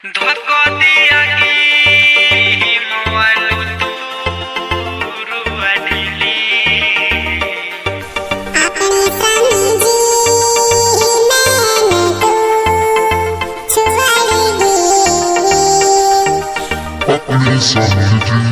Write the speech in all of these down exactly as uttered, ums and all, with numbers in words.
धक्का दिया कि मोबाइल तू रुआडली अपनी समझी मैंने तो छुड़ाएगी अपनी समझी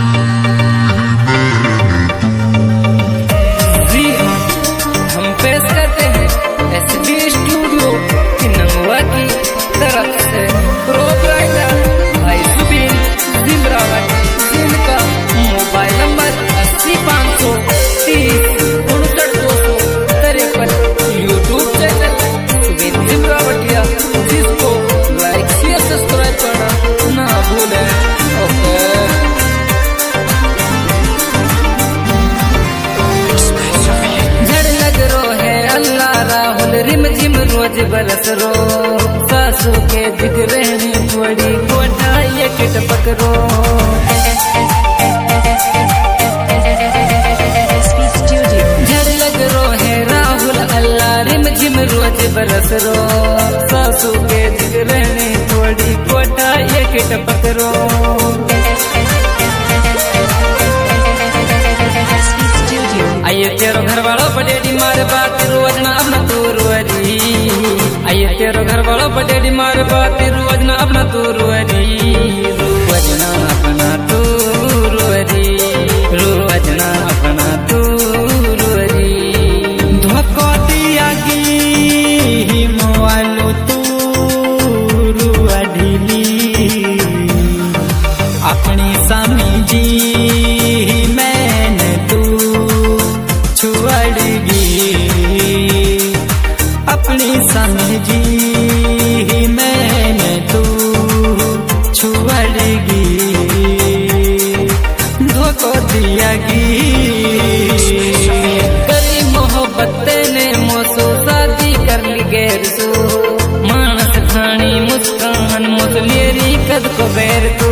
जी हाँ, हम पेश करते हैं एसबी स्टूडियो की नमवा की तरफ से प्रोपराइटर भाई सुबीन जिमरावत, जिनका मोबाइल नंबर अस्सी पाँच सौ तीस उनसठ दो सौ तिरपन, यूट्यूब चैनल सुबीन जिमरावतिया, जिसको लाइक शेयर सब्सक्राइब करना ना भूलें। ओके रिम झिम रोज बरस रो, सासू के दिख रहनी थोड़ी कोठा ये किट पकड़ो। झड़ लग रो है राहुल अल्लाह, रिम झिम रोज बरस रो, सासू के दिख रहनी थोड़ी कोठा ये किट पकड़ो। आइए तेरो घर वालों पटेडी मार बात रोज ना अपना तू रुअरी, आइए तेरो घर वालों पटेडी मार बात रोज ना अपना तू रुअरी, रोज ना अपना तू रुअरी, रोज ना अपना तू रुअरी। धक्का दिया कि मोबाइल तू रुआडली अपनी समझी मैंने तू छुड़ाएगी अपनी समझी मैंने तू छुड़ाएगी धोखा दिया कि करी मोहब्बत ने मोसो शादी कर ली गैर सो, मानस खानी मुस्कान मुसलेरी कद को बैर तू।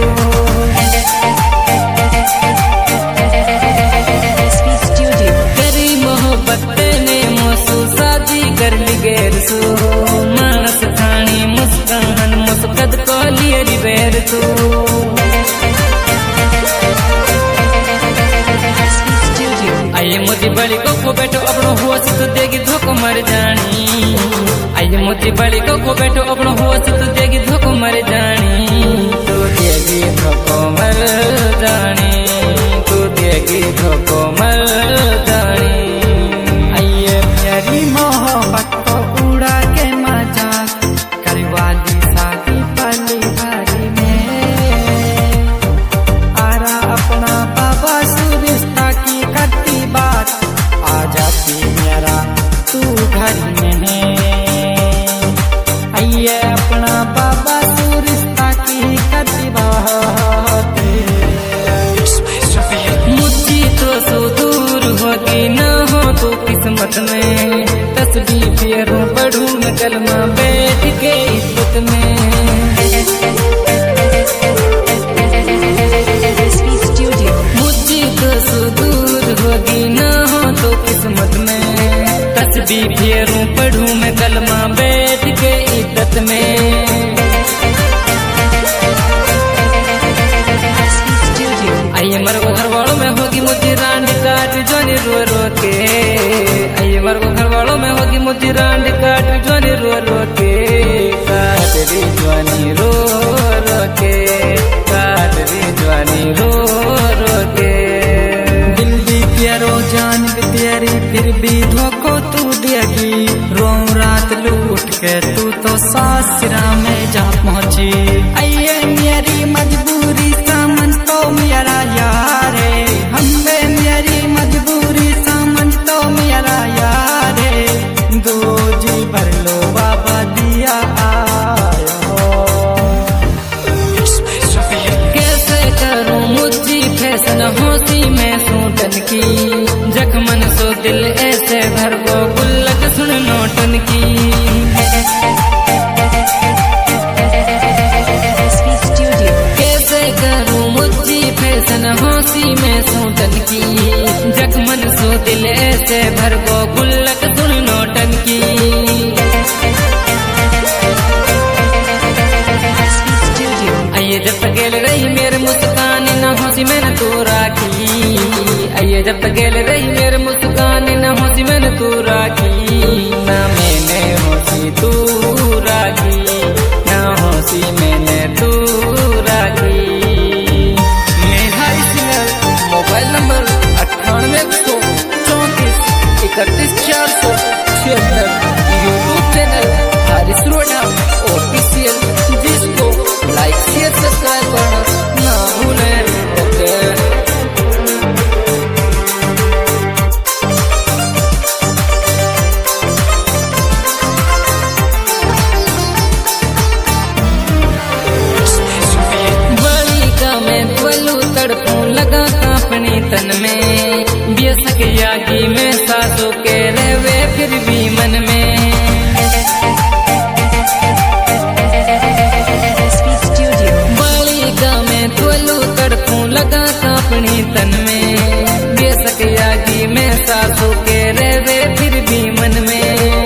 करी मोहब्बत ने मोसो शादी कर ली गैर सो, मानस खानी मुस्कान मुस्कद को लियरी बैर तू। आइए मोती बड़ी को खो बैठो अपनो होश तो देगी धोखो मर जानी, आइए मोती बड़ी को खो बैठो अपनो होश तो देगी धोखो मर जानी, तू देगी धोखो मर जानी, तू देगी धोखो मर जानी। आइए प्यारी मोहब्बत को उड़ा के मजाक करवाली शादी पली भारी में, आरा अपना बाबा सुरिश्ता की करती बात आ जाती मेरा तू घर में है। आइए अपना बाबा सुरिश्ता की करती बात मुझी तो सो दूर होगी न हो तो किस्मत में, तस्बीह फेरूं पढ़ूं मैं कलमा बैठ के इज्जत में। मुझी तो सो दूर होगी न हो तो किस्मत में, तस्बीह फेरूं पढ़ूं मैं कलमा बैठ के इज्जत में। आइए मरगो घर वालों में होगी मुझे रांड काट जोनी रो रो के, आइए मरगो घर वालों में होगी मुझे रांड काट जोनी रो रो के, काट रे जवानी रो रो के, काट रे जवानी रो रो के। दिल भी प्यारो जान भी तेरी फिर भी धोखो तू देगी, रो रात लूट के तू तो सासरा में जा पहुंची। आइए मेरी मजबूरी समझ तो मेरा यार है, हमें मेरी मजबूरी समझ तो मेरा यार है, दो जी भर लो बाबा दिया आयो। कैसे करूं मुझी फैसन होती मैं सूटन की, जखमन सो दिल ऐसे भर गो गुल्लक सुन नोटन की। आइए जब तक गेल रही मेरे मुस्कान ना हंसी मैंने तू राखी। आइए जब तक गेल रही मेरे मुस्कान ना हंसी मैंने तू राखी। ना मैंने हंसी तू राखी, ना हंसी मैंने तू राखी। मेरा सिंगल मोबाइल नंबर अट्ठानवे सौ चौंतीस इकतीस चार सौ छिहत्तर। YouTube channel Haris Roda official, जिसको लाइक शेयर सब्सक्राइब करना ना भूलें। ओके बड़ी का मैं बोलू तड़पूं लगा अपनी तन में। बेसक यागी में सासों के रहवे फिर भी मन में। लगा अपनी तन में बेसक यागी में सासों के रहवे फिर भी मन में।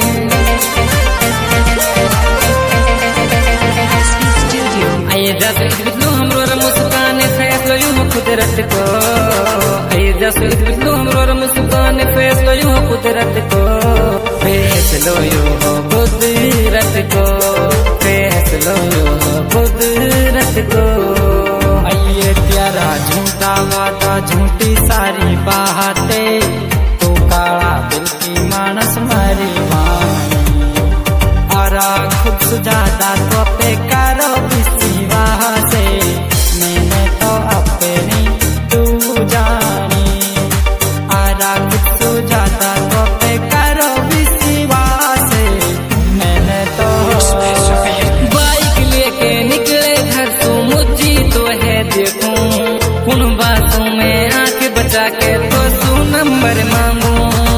आइए दस बितलू हमरो मुस्कान फैसलो यूं कुदरत को। आइए दस बितलू हमरो मुस्कान फैसलो यूं कुदरत को। फैसलो यूं कुदरत को, फैसलो यूं कुदरत को। आइए प्यारा झूठा वादा झूठी सारी बातें, तू काला दिल की मानस मारी वाणी। आरा खुद सुझाता तो पे करो विश्वास से, मैंने तो अपनी तू जानी। आरा खुद सुझाता तो पे करो विश्वास से, मैंने तो बाइक लेके निकले घर तू मुझी तो है देखूं। उन बातों में आंख बचा के तो तू नंबर मांगू।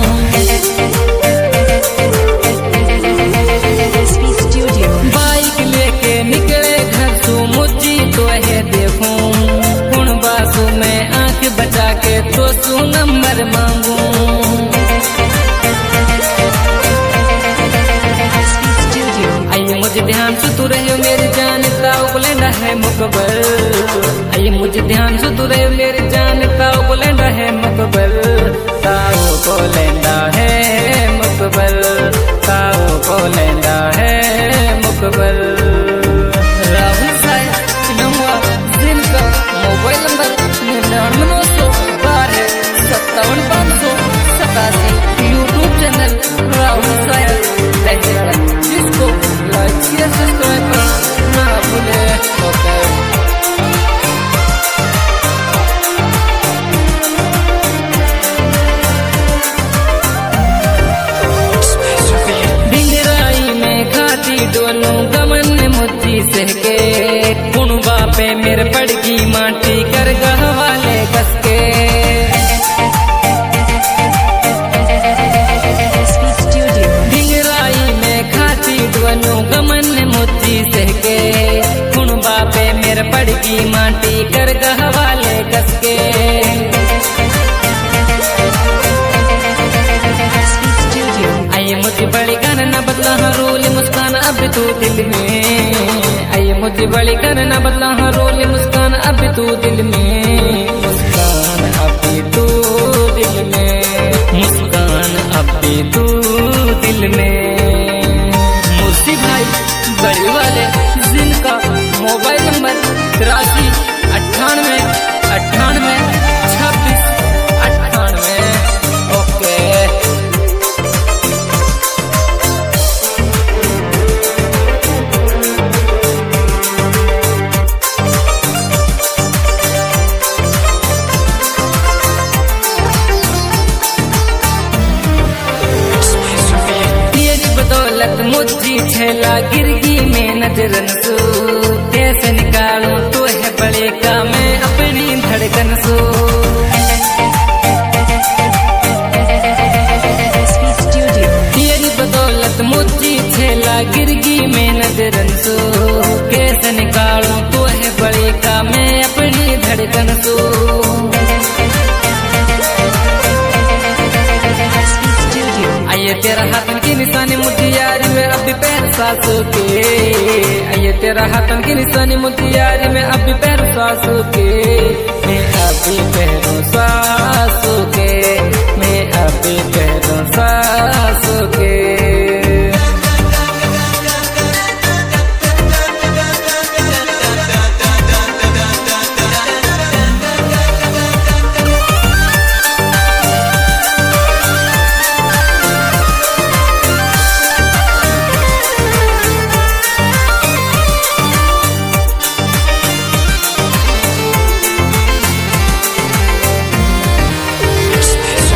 बाइक लेके निकले घर तू मुझी तो है देखूं। उन बातों में आंख बचा के तो तू नंबर मांगू। आइए मुझे ध्यान से तू रहे मेरी जान ताऊ को लेना है मुकबर। आइए मुझे ध्यान से तू रहे मेरी जान ताऊ को लेना है मुकबर। ताऊ को लेना है मुकबर, ताऊ को लेना है मुकबर। राहुल साहब नंबर जिनका मोबाइल नंबर निन्यानवे सौ बारह सत्तावन पाँच सौ सतासी। यूट्यूब चैनल राहुल साहब, जिसको लाइक शेयर सब्सक्राइब करना ना भूलें। ओके भिंगराई में खाती डोलूं गमन मुझी सहके। कुणबा पे मेरे पड़गी माटी कर गहवाले कसके। गमन मुझी सहके कुणबा पे मेरे पड़गी माटी कर गहवाले कसके। आइए मुझे बड़ी कर न बदला रोल मुस्कान अब तू दिल में। आइए मुझे बड़ी कर न बदला रोल मुस्कान अब तू दिल में। मुस्कान अब तू दिल में, मुस्कान अब तू दिल में। भाई बड़ी वाले जिनका मोबाइल नंबर तिरासी अट्ठानवे अट्ठानवे छब्बीस अट्ठानवे। ओके मुझी छेला गिरगी में नजरन सो। कैसे निकालूं तो है बड़े का मैं अपनी धड़कन सो। तेरी बदौलत मुझी छेला गिरगी में नजरन सो। कैसे निकालूं तो है बड़े का मैं अपनी धड़कन सो। आइए तेरा हाथ की निशानी मुझे यार में अब भी पैर सासों के। आइए तेरा तेरा हाथन की निशानी मोतियारी में अभी पैर सासू के मैं अभी पैर